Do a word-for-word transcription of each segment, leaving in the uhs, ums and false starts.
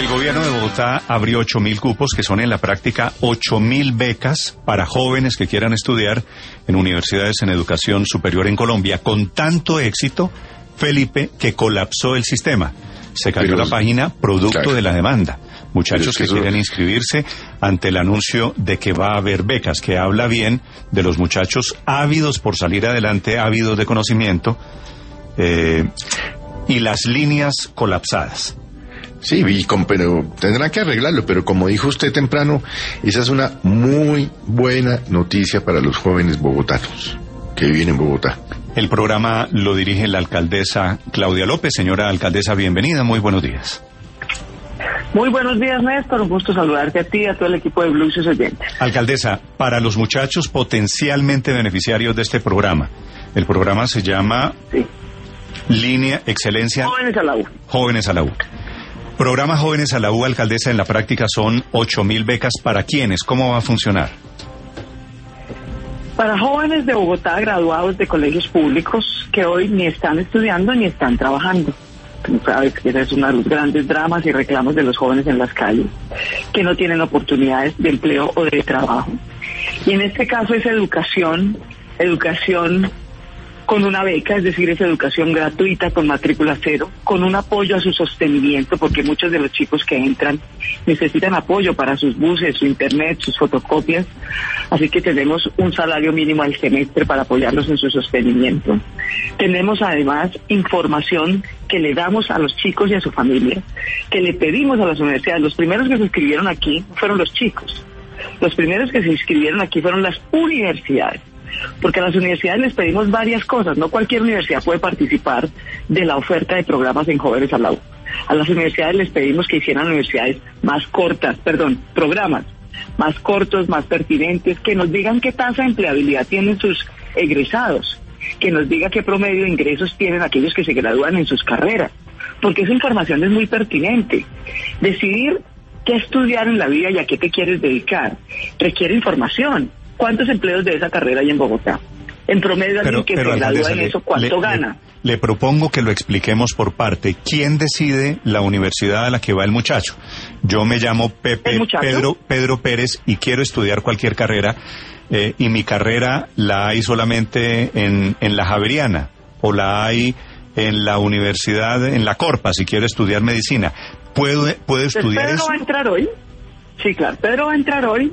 El gobierno de Bogotá abrió ocho mil cupos, que son en la práctica ocho mil becas para jóvenes que quieran estudiar en universidades en educación superior en Colombia, con tanto éxito, Felipe, que colapsó el sistema. Se cayó Pero, la página producto claro. de la demanda. Muchachos que, que quieren inscribirse ante el anuncio de que va a haber becas, que habla bien de los muchachos ávidos por salir adelante, ávidos de conocimiento, eh, y las líneas colapsadas. Sí, y con, pero tendrán que arreglarlo, pero como dijo usted temprano, esa es una muy buena noticia para los jóvenes bogotanos que viven en Bogotá. El programa lo dirige la alcaldesa Claudia López. Señora alcaldesa, bienvenida, muy buenos días. Muy buenos días, Néstor, un gusto saludarte a ti y a todo el equipo de Blue y sus oyentes. Alcaldesa, para los muchachos potencialmente beneficiarios de este programa, el programa se llama sí. Línea Excelencia... Jóvenes a la U. Jóvenes a la U. Programa Jóvenes a la U, alcaldesa, en la práctica son ocho mil becas. ¿Para quiénes? ¿Cómo va a funcionar? Para jóvenes de Bogotá graduados de colegios públicos que hoy ni están estudiando ni están trabajando. Sabes que ese es uno de los grandes dramas y reclamos de los jóvenes en las calles, que no tienen oportunidades de empleo o de trabajo. Y en este caso es educación, educación con una beca, es decir, es educación gratuita con matrícula cero, con un apoyo a su sostenimiento, porque muchos de los chicos que entran necesitan apoyo para sus buses, su internet, sus fotocopias, así que tenemos un salario mínimo al semestre para apoyarlos en su sostenimiento. Tenemos además información que le damos a los chicos y a su familia, que le pedimos a las universidades. Los primeros que se inscribieron aquí fueron los chicos, los primeros que se inscribieron aquí fueron las universidades. Porque a las universidades les pedimos varias cosas, no cualquier universidad puede participar de la oferta de programas en Jóvenes a la U. A las universidades les pedimos que hicieran universidades más cortas, perdón, programas más cortos, más pertinentes, que nos digan qué tasa de empleabilidad tienen sus egresados, que nos diga qué promedio de ingresos tienen aquellos que se gradúan en sus carreras, porque esa información es muy pertinente. Decidir qué estudiar en la vida y a qué te quieres dedicar requiere información. ¿Cuántos empleos de esa carrera hay en Bogotá? En promedio, pero, alguien que pero, se gradúa en le, eso, ¿cuánto le, gana? Le, le propongo que lo expliquemos por parte. ¿Quién decide la universidad a la que va el muchacho? Yo me llamo Pepe Pedro, Pedro Pérez y quiero estudiar cualquier carrera, eh, y mi carrera la hay solamente en, en la Javeriana, o la hay en la universidad, en la Corpa, si quiero estudiar medicina. ¿Puedo, puedo estudiar Pedro eso? Pedro va a entrar hoy. Sí, claro. Pedro va a entrar hoy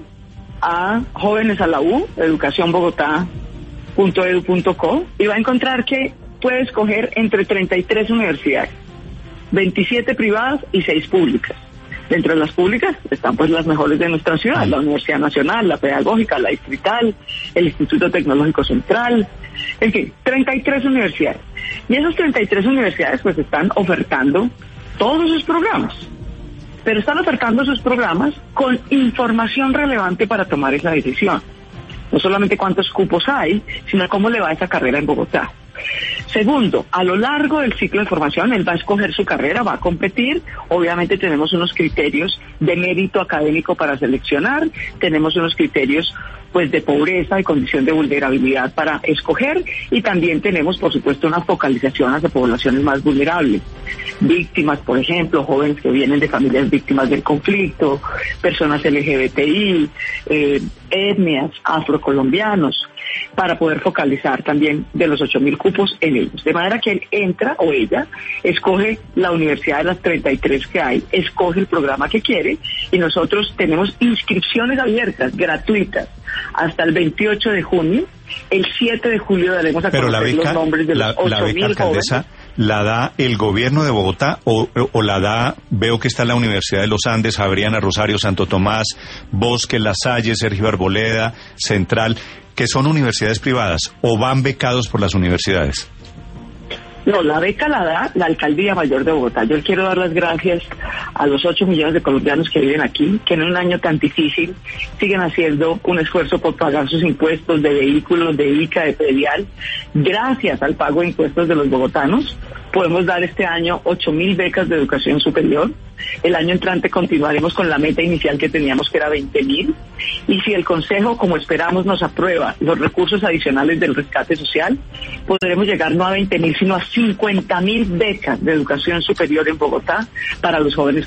a Jóvenes a la U, educación bogotá punto edu punto co, y va a encontrar que puede escoger entre treinta y tres universidades, veintisiete privadas y seis públicas. Dentro de las públicas están pues las mejores de nuestra ciudad, la Universidad Nacional, la Pedagógica, la Distrital, el Instituto Tecnológico Central, en fin, treinta y tres universidades. Y esas treinta y tres universidades pues están ofertando todos sus programas. Pero están ofertando sus programas con información relevante para tomar esa decisión. No solamente cuántos cupos hay, sino cómo le va a esa carrera en Bogotá. Segundo, a lo largo del ciclo de formación, él va a escoger su carrera, va a competir. Obviamente tenemos unos criterios de mérito académico para seleccionar, tenemos unos criterios pues de pobreza y condición de vulnerabilidad para escoger, y también tenemos, por supuesto, una focalización hacia poblaciones más vulnerables. Víctimas, por ejemplo, jóvenes que vienen de familias víctimas del conflicto, personas L G B T I, eh, etnias, afrocolombianos, para poder focalizar también de los ocho mil cupos en ellos. De manera que él entra, o ella, escoge la universidad de las treinta y tres que hay, escoge el programa que quiere, y nosotros tenemos inscripciones abiertas, gratuitas, hasta el veintiocho de junio. El siete de julio daremos a conocer beca, los nombres de los ocho mil jóvenes. ¿La da el gobierno de Bogotá o, o la da, veo que está la Universidad de los Andes, Javeriana, Rosario, Santo Tomás, Bosque, La Salle, Sergio Arboleda, Central, que son universidades privadas, o van becados por las universidades? No, la beca la da la Alcaldía Mayor de Bogotá. Yo quiero dar las gracias a los ocho millones de colombianos que viven aquí, que en un año tan difícil siguen haciendo un esfuerzo por pagar sus impuestos de vehículos, de I C A, de predial. Gracias al pago de impuestos de los bogotanos, podemos dar este año ocho mil becas de educación superior. El año entrante continuaremos con la meta inicial que teníamos, que era veinte mil. Y si el Consejo, como esperamos, nos aprueba los recursos adicionales del rescate social, podremos llegar no a veinte mil, sino a cincuenta mil becas de educación superior en Bogotá para los jóvenes que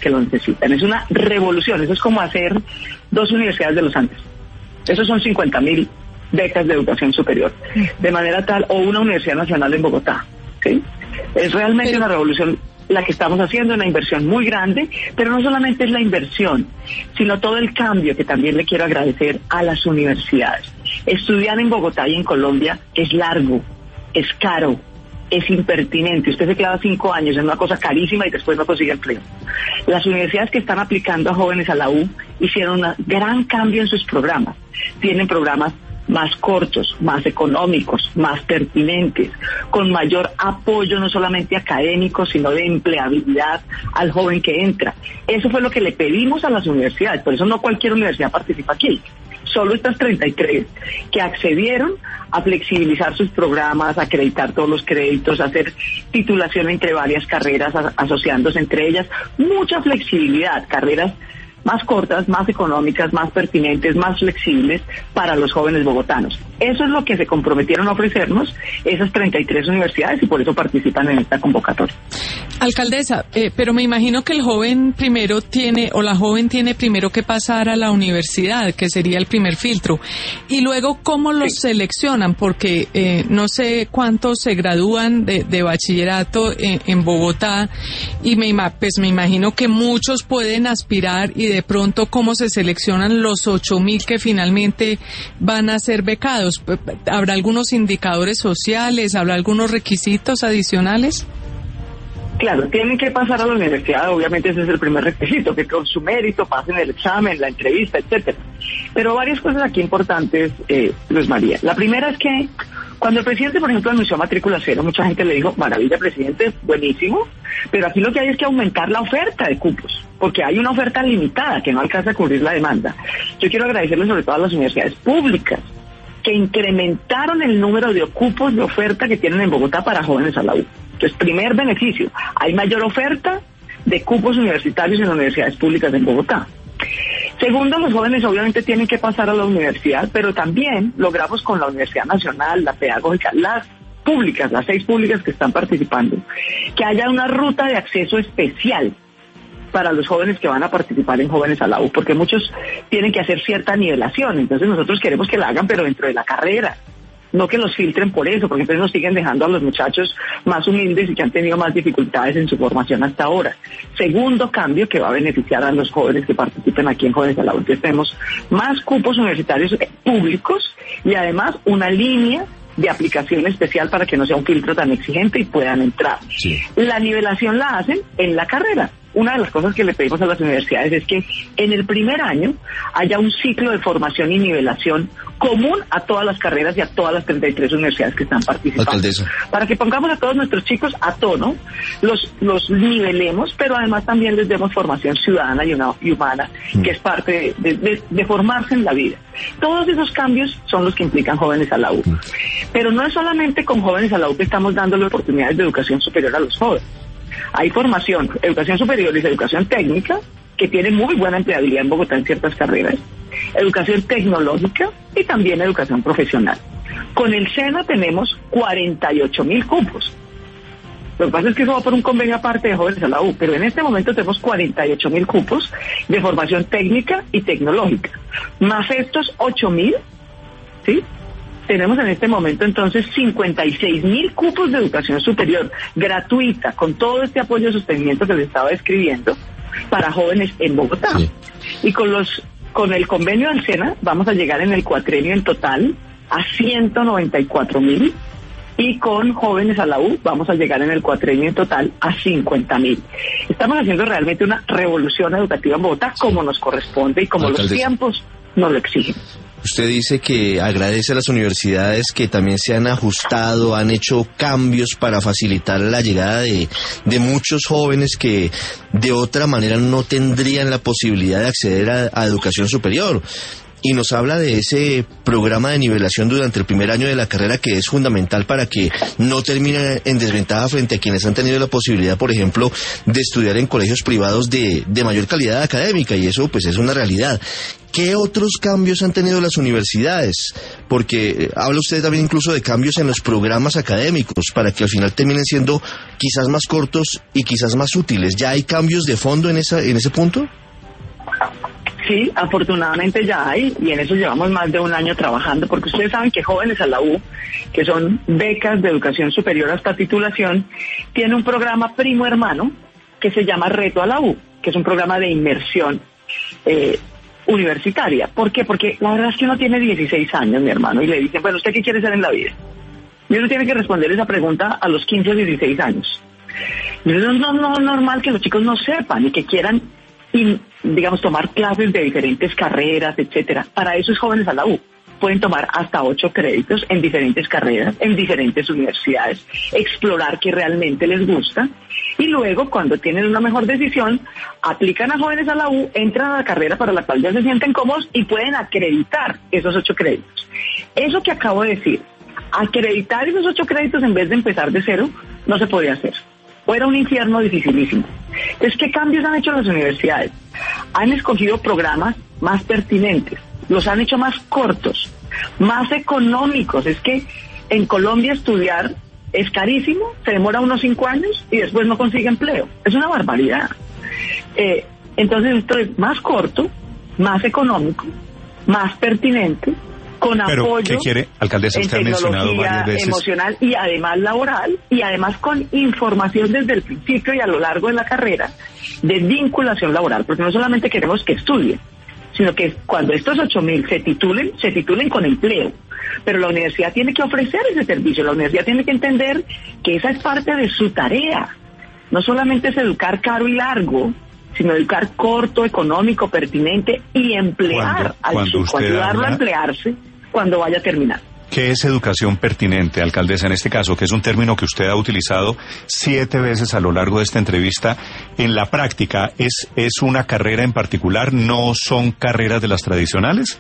que lo necesitan. Es una revolución, eso es como hacer dos universidades de los Andes. Esos son cincuenta mil becas de educación superior, de manera tal, o una Universidad Nacional en Bogotá, ¿sí? Es realmente Pero... una revolución la que estamos haciendo, una inversión muy grande, pero no solamente es la inversión, sino todo el cambio que también le quiero agradecer a las universidades. Estudiar en Bogotá y en Colombia es largo, es caro, es impertinente. Usted se queda cinco años en una cosa carísima y después no consigue empleo. Las universidades que están aplicando a jóvenes a la U hicieron un gran cambio en sus programas. Tienen programas más cortos, más económicos, más pertinentes, con mayor apoyo no solamente académico, sino de empleabilidad al joven que entra. Eso fue lo que le pedimos a las universidades, por eso no cualquier universidad participa aquí. Solo estas treinta y tres que accedieron a flexibilizar sus programas, a acreditar todos los créditos, a hacer titulación entre varias carreras, a, asociándose entre ellas, mucha flexibilidad, carreras más cortas, más económicas, más pertinentes, más flexibles para los jóvenes bogotanos. Eso es lo que se comprometieron a ofrecernos esas treinta y tres universidades y por eso participan en esta convocatoria. Alcaldesa, eh, pero me imagino que el joven primero tiene, o la joven tiene primero que pasar a la universidad, que sería el primer filtro. Y luego, ¿cómo los sí. seleccionan? Porque eh, no sé cuántos se gradúan de, de bachillerato en, en Bogotá, y me, pues me imagino que muchos pueden aspirar, y de pronto, ¿cómo se seleccionan los ocho mil que finalmente van a ser becados? ¿Habrá algunos indicadores sociales? ¿Habrá algunos requisitos adicionales? Claro, tienen que pasar a la universidad, obviamente ese es el primer requisito, que con su mérito pasen el examen, la entrevista, etcétera. Pero varias cosas aquí importantes, eh, Luz María. La primera es que cuando el presidente, por ejemplo, anunció matrícula cero, mucha gente le dijo, maravilla, presidente, buenísimo, pero aquí lo que hay es que aumentar la oferta de cupos, porque hay una oferta limitada que no alcanza a cubrir la demanda. Yo quiero agradecerle sobre todo a las universidades públicas, que incrementaron el número de cupos de oferta que tienen en Bogotá para jóvenes a la U. Entonces, primer beneficio, hay mayor oferta de cupos universitarios en las universidades públicas en Bogotá. Segundo, los jóvenes obviamente tienen que pasar a la universidad, pero también logramos con la Universidad Nacional, la Pedagógica, las públicas, las seis públicas que están participando, que haya una ruta de acceso especial para los jóvenes que van a participar en Jóvenes a la U, porque muchos tienen que hacer cierta nivelación, entonces nosotros queremos que la hagan, pero dentro de la carrera, no que los filtren por eso, porque entonces nos siguen dejando a los muchachos más humildes y que han tenido más dificultades en su formación hasta ahora. Segundo cambio que va a beneficiar a los jóvenes que participen aquí en Jóvenes a la U, que tenemos más cupos universitarios públicos y además una línea de aplicación especial para que no sea un filtro tan exigente y puedan entrar. Sí. La nivelación la hacen en la carrera. Una de las cosas que le pedimos a las universidades es que en el primer año haya un ciclo de formación y nivelación común a todas las carreras y a todas las treinta y tres universidades que están participando. Alcaldesa. Para que pongamos a todos nuestros chicos a tono, los los nivelemos, pero además también les demos formación ciudadana y, una, y humana, mm. que es parte de, de, de formarse en la vida. Todos esos cambios son los que implican Jóvenes a la U. Mm. Pero no es solamente con Jóvenes a la U que estamos dándole oportunidades de educación superior a los jóvenes. Hay formación, educación superior y educación técnica, que tiene muy buena empleabilidad en Bogotá en ciertas carreras, educación tecnológica y también educación profesional. Con el SENA tenemos cuarenta y ocho mil cupos. Lo que pasa es que eso va por un convenio aparte de Jóvenes a la U, pero en este momento tenemos cuarenta y ocho mil cupos de formación técnica y tecnológica. Más estos ocho mil, ¿sí? Tenemos en este momento entonces cincuenta y seis mil cupos de educación superior gratuita, con todo este apoyo de sostenimiento que les estaba describiendo, para jóvenes en Bogotá. Sí. Y con los con el convenio del SENA vamos a llegar en el cuatrenio en total a ciento noventa y cuatro mil, y con Jóvenes a la U vamos a llegar en el cuatrenio en total a cincuenta mil. Estamos haciendo realmente una revolución educativa en Bogotá, como nos corresponde y como los tiempos nos lo exigen. Usted dice que agradece a las universidades que también se han ajustado, han hecho cambios para facilitar la llegada de, de muchos jóvenes que de otra manera no tendrían la posibilidad de acceder a, a educación superior. Y nos habla de ese programa de nivelación durante el primer año de la carrera, que es fundamental para que no terminen en desventaja frente a quienes han tenido la posibilidad, por ejemplo, de estudiar en colegios privados de, de mayor calidad académica, y eso pues es una realidad. ¿qué otros cambios han tenido las universidades? Porque eh, habla usted también incluso de cambios en los programas académicos para que al final terminen siendo quizás más cortos y quizás más útiles. ¿Ya hay cambios de fondo en esa en ese punto? Sí, afortunadamente ya hay, y en eso llevamos más de un año trabajando, porque ustedes saben que Jóvenes a la U, que son becas de educación superior hasta titulación, tiene un programa primo hermano que se llama Reto a la U, que es un programa de inmersión eh, universitaria. ¿Por qué? Porque la verdad es que uno tiene dieciséis años, mi hermano, y le dicen, bueno, ¿usted qué quiere ser en la vida? Y uno tiene que responder esa pregunta a los quince o dieciséis años. Y eso no, no es normal que los chicos no sepan y que quieran, y, digamos, tomar clases de diferentes carreras, etcétera. Para eso es Jóvenes a la U. Pueden tomar hasta ocho créditos en diferentes carreras, en diferentes universidades, explorar qué realmente les gusta, y luego, cuando tienen una mejor decisión, aplican a Jóvenes a la U, entran a la carrera para la cual ya se sienten cómodos y pueden acreditar esos ocho créditos. Eso que acabo de decir, acreditar esos ocho créditos en vez de empezar de cero, no se podía hacer. O era un infierno dificilísimo. Entonces, ¿qué cambios han hecho las universidades? Han escogido programas más pertinentes, los han hecho más cortos, más económicos. Es que en Colombia estudiar es carísimo, se demora unos cinco años y después no consigue empleo. Es una barbaridad. Eh, entonces esto es más corto, más económico, más pertinente, con Pero, apoyo ¿qué quiere, alcaldesa? Usted ha mencionado varias veces emocional y además laboral, y además con información desde el principio y a lo largo de la carrera de vinculación laboral, porque no solamente queremos que estudien, sino que cuando estos ocho mil se titulen, se titulen con empleo. Pero la universidad tiene que ofrecer ese servicio, la universidad tiene que entender que esa es parte de su tarea. No solamente es educar caro y largo, sino educar corto, económico, pertinente y emplear Cuando- al cuando chico, usted ayudarlo habla- a emplearse cuando vaya a terminar. ¿qué es educación pertinente, alcaldesa, en este caso, que es un término que usted ha utilizado siete veces a lo largo de esta entrevista? En la práctica, ¿es, es una carrera en particular? ¿No son carreras de las tradicionales?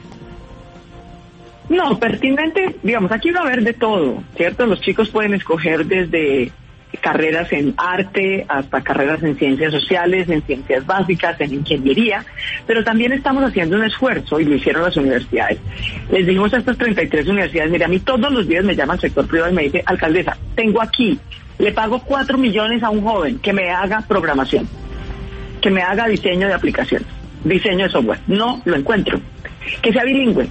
No, pertinente, digamos, aquí va a haber de todo, ¿cierto? Los chicos pueden escoger desde carreras en arte hasta carreras en ciencias sociales, en ciencias básicas, en ingeniería, pero también estamos haciendo un esfuerzo, y lo hicieron las universidades. Les dijimos a estas treinta y tres universidades, mira, a mí todos los días me llama el sector privado y me dice, alcaldesa, tengo aquí, le pago cuatro millones a un joven que me haga programación, que me haga diseño de aplicaciones, diseño de software. No lo encuentro. Que sea bilingüe,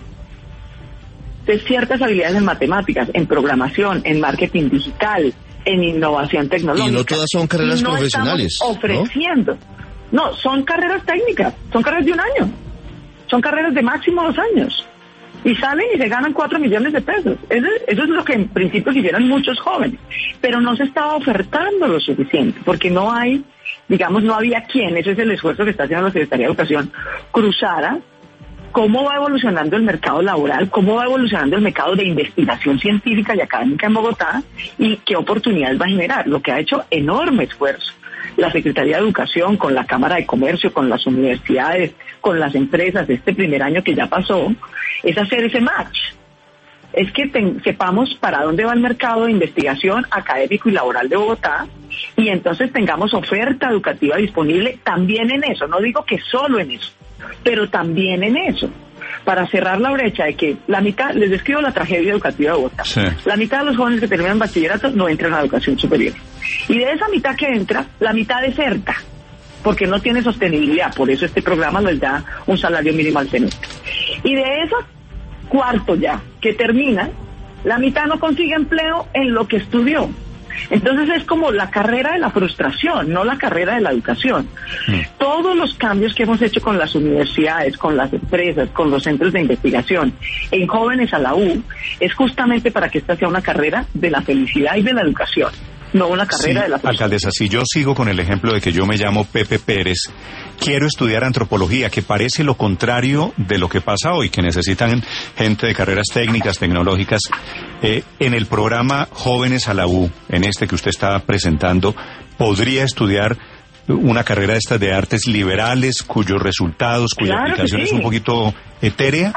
de ciertas habilidades en matemáticas, en programación, en marketing digital, en innovación tecnológica. Y no todas son carreras no profesionales, estamos ofreciendo. ¿no? no, son carreras técnicas, son carreras de un año, son carreras de máximo dos años. Y salen y se ganan cuatro millones de pesos. Eso, eso es lo que en principio quisieran muchos jóvenes. Pero no se estaba ofertando lo suficiente, porque no hay, digamos, no había quien, ese es el esfuerzo que está haciendo la Secretaría de Educación, cruzara cómo va evolucionando el mercado laboral, cómo va evolucionando el mercado de investigación científica y académica en Bogotá y qué oportunidades va a generar, lo que ha hecho enorme esfuerzo la Secretaría de Educación con la Cámara de Comercio, con las universidades, con las empresas, este primer año que ya pasó, es hacer ese match. Es que ten, sepamos para dónde va el mercado de investigación académico y laboral de Bogotá y entonces tengamos oferta educativa disponible también en eso. No digo que solo en eso, pero también en eso, para cerrar la brecha de que la mitad, les describo la tragedia educativa de Bogotá, Sí. la mitad de los jóvenes que terminan bachillerato no entran a la educación superior. Y de esa mitad que entra, la mitad deserta, porque no tiene sostenibilidad, por eso este programa les da un salario mínimo al semestre. Y de esos cuarto ya, que termina, la mitad no consigue empleo en lo que estudió. Entonces es como la carrera de la frustración, no la carrera de la educación. Mm. Todos los cambios que hemos hecho con las universidades, con las empresas, con los centros de investigación, en Jóvenes a la U, es justamente para que esta sea una carrera de la felicidad y de la educación, no una carrera sí, de la frustración. Alcaldesa, si yo sigo con el ejemplo de que yo me llamo Pepe Pérez, quiero estudiar antropología, que parece lo contrario de lo que pasa hoy, que necesitan gente de carreras técnicas, tecnológicas. Eh, en el programa Jóvenes a la U, en este que usted está presentando, ¿podría estudiar una carrera de estas de artes liberales, cuyos resultados, cuya Claro aplicación sí. es un poquito etérea?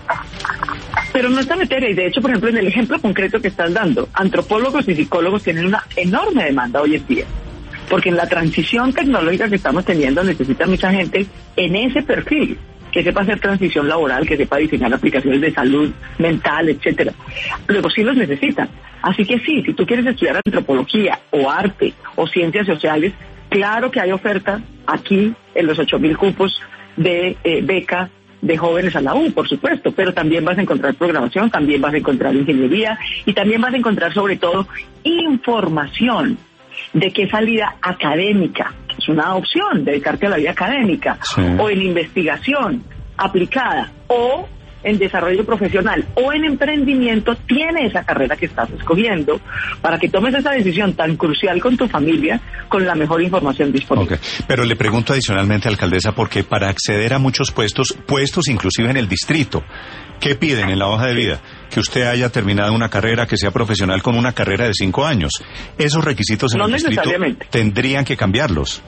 Pero no está etérea, y de hecho, por ejemplo, en el ejemplo concreto que estás dando, antropólogos y psicólogos tienen una enorme demanda hoy en día, porque en la transición tecnológica que estamos teniendo necesita mucha gente en ese perfil, que sepa hacer transición laboral, que sepa diseñar aplicaciones de salud mental, etcétera. Luego sí los necesitan. Así que sí, si tú quieres estudiar antropología o arte o ciencias sociales, claro que hay oferta aquí en los ocho mil cupos de eh, beca de jóvenes a la U, por supuesto, pero también vas a encontrar programación, también vas a encontrar ingeniería y también vas a encontrar sobre todo información de qué salida académica, que es una opción, dedicarte a la vida académica, sí, o en investigación aplicada, o en desarrollo profesional, o en emprendimiento, tiene esa carrera que estás escogiendo, para que tomes esa decisión tan crucial con tu familia, con la mejor información disponible. Okay. Pero le pregunto adicionalmente, alcaldesa, porque para acceder a muchos puestos, puestos inclusive en el distrito, ¿qué piden en la hoja de vida? Que usted haya terminado una carrera, que sea profesional con una carrera de cinco años. Esos requisitos en no el distrito tendrían que cambiarlos.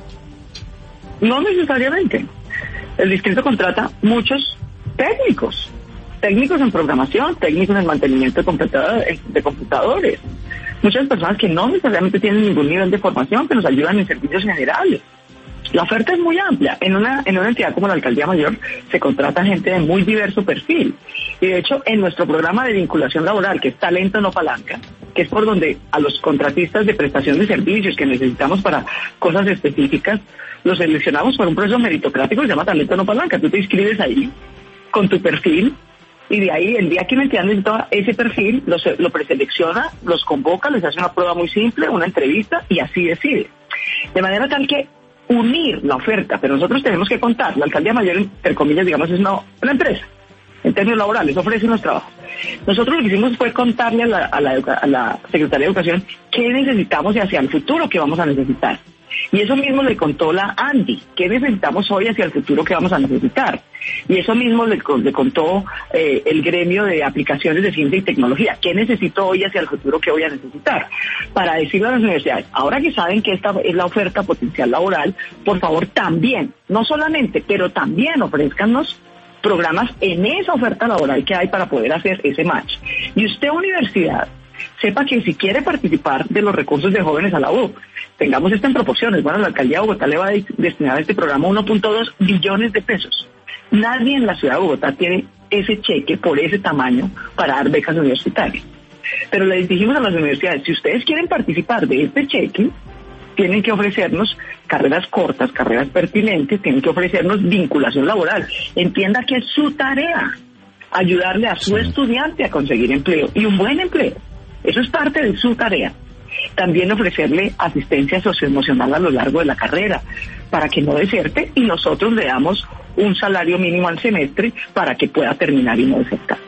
No necesariamente. El distrito contrata muchos técnicos, técnicos en programación, técnicos en mantenimiento de computadores, de computadores. Muchas personas que no necesariamente tienen ningún nivel de formación, que nos ayudan en servicios generales. La oferta es muy amplia. En una, en una entidad como la Alcaldía Mayor se contrata gente de muy diverso perfil. Y de hecho, en nuestro programa de vinculación laboral, que es Talento No Palanca, que es por donde a los contratistas de prestación de servicios que necesitamos para cosas específicas, los seleccionamos por un proceso meritocrático que se llama Talento No Palanca. Tú te inscribes ahí con tu perfil, y de ahí, el día que una entidad necesita ese perfil, lo, lo preselecciona, los convoca, les hace una prueba muy simple, una entrevista, y así decide. De manera tal que unir la oferta, pero nosotros tenemos que contar, la Alcaldía Mayor, entre comillas, digamos, es una, una empresa, en términos laborales, ofrece unos trabajos. Nosotros lo que hicimos fue contarle a la, a la, a la Secretaría de Educación qué necesitamos y hacia el futuro qué vamos a necesitar. Y eso mismo le contó la Andy, qué necesitamos hoy hacia el futuro que vamos a necesitar. Y eso mismo le, le contó eh, el gremio de aplicaciones de ciencia y tecnología, qué necesito hoy hacia el futuro que voy a necesitar. Para decirle a las universidades, ahora que saben que esta es la oferta potencial laboral, por favor también, no solamente, pero también ofrézcanos programas en esa oferta laboral que hay para poder hacer ese match. Y usted, universidad, sepa que si quiere participar de los recursos de jóvenes a la U, tengamos esto en proporciones. Bueno, la Alcaldía de Bogotá le va a destinar a este programa uno punto dos billones de pesos. Nadie en la ciudad de Bogotá tiene ese cheque por ese tamaño para dar becas universitarias. Pero le dijimos a las universidades, si ustedes quieren participar de este cheque, tienen que ofrecernos carreras cortas, carreras pertinentes, tienen que ofrecernos vinculación laboral. Entienda que es su tarea ayudarle a su estudiante a conseguir empleo, y un buen empleo. Eso es parte de su tarea. También ofrecerle asistencia socioemocional a lo largo de la carrera, para que no deserte, y nosotros le damos un salario mínimo al semestre para que pueda terminar y no desertar.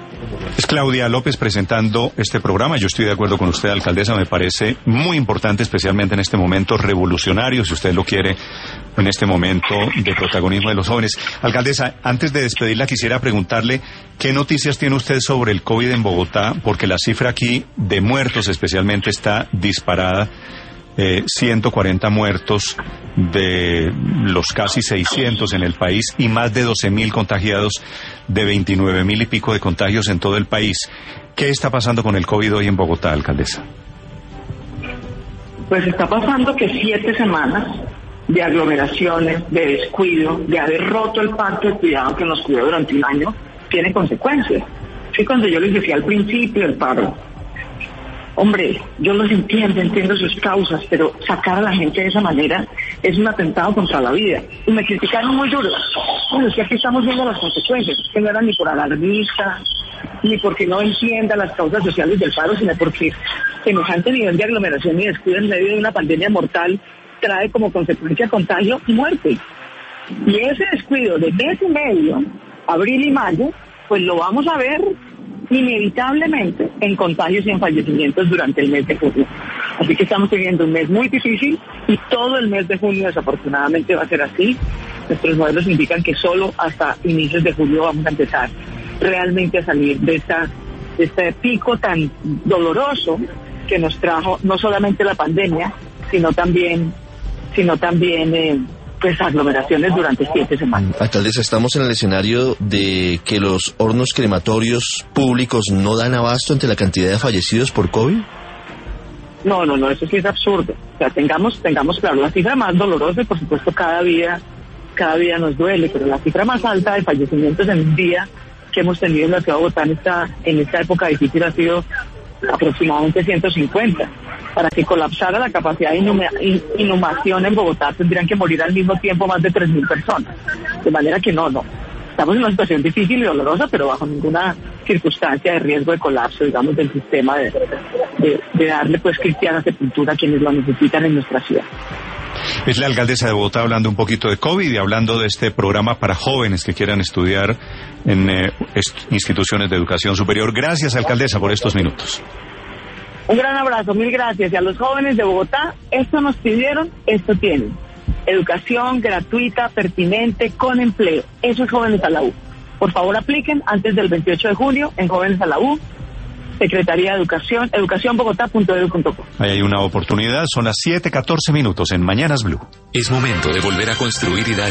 Es Claudia López presentando este programa. Yo estoy de acuerdo con usted, alcaldesa. Me parece muy importante, especialmente en este momento revolucionario, si usted lo quiere, en este momento de protagonismo de los jóvenes. Alcaldesa, antes de despedirla, quisiera preguntarle qué noticias tiene usted sobre el COVID en Bogotá, porque la cifra aquí de muertos especialmente está disparada. Eh, ciento cuarenta muertos de los casi seiscientos en el país y más de doce mil contagiados, de veintinueve mil y pico de contagios en todo el país. ¿Qué está pasando con el COVID hoy en Bogotá, alcaldesa? Pues está pasando que siete semanas de aglomeraciones, de descuido, de haber roto el pacto de cuidado que nos cuidó durante un año, tiene consecuencias. Sí, cuando yo les decía al principio del paro, hombre, yo los entiendo, entiendo sus causas, pero sacar a la gente de esa manera es un atentado contra la vida. Y me criticaron muy duro. Bueno, es que aquí estamos viendo las consecuencias. Es que no era ni por alarmista, ni porque no entienda las causas sociales del paro, sino porque semejante nivel de aglomeración y descuido en medio de una pandemia mortal trae como consecuencia contagio y muerte. Y ese descuido de mes y medio, abril y mayo, pues lo vamos a ver inevitablemente en contagios y en fallecimientos durante el mes de junio. Así que estamos teniendo un mes muy difícil y todo el mes de junio desafortunadamente va a ser así. Nuestros modelos indican que solo hasta inicios de julio vamos a empezar realmente a salir de, esta, de este pico tan doloroso que nos trajo no solamente la pandemia, sino también, sino también eh, pues aglomeraciones durante siete semanas. Alcaldesa, estamos en el escenario de que los hornos crematorios públicos no dan abasto ante la cantidad de fallecidos por COVID. No, no, no, eso sí es absurdo. O sea, tengamos, tengamos claro, la cifra más dolorosa, por supuesto, cada vida, cada día nos duele, pero la cifra más alta de fallecimientos en un día que hemos tenido en la ciudad de Bogotá en esta, en esta época difícil ha sido aproximadamente ciento cincuenta. Para que colapsara la capacidad de inhuma, in, inhumación en Bogotá tendrían que morir al mismo tiempo más de tres mil personas. De manera que no, no. Estamos en una situación difícil y dolorosa, pero bajo ninguna circunstancia de riesgo de colapso, digamos, del sistema de, de, de darle pues cristiana sepultura a quienes lo necesitan en nuestra ciudad. Es la alcaldesa de Bogotá hablando un poquito de COVID y hablando de este programa para jóvenes que quieran estudiar en eh, instituciones de educación superior. Gracias, alcaldesa, por estos minutos. Un gran abrazo, mil gracias. Y a los jóvenes de Bogotá, esto nos pidieron, esto tienen. Educación gratuita, pertinente, con empleo. Eso es Jóvenes a la U. Por favor, apliquen antes del veintiocho de junio en Jóvenes a la U. Secretaría de Educación, educación bogotá punto edu punto co. Ahí hay una oportunidad, son las siete catorce minutos en Mañanas Blue. Es momento de volver a construir y dar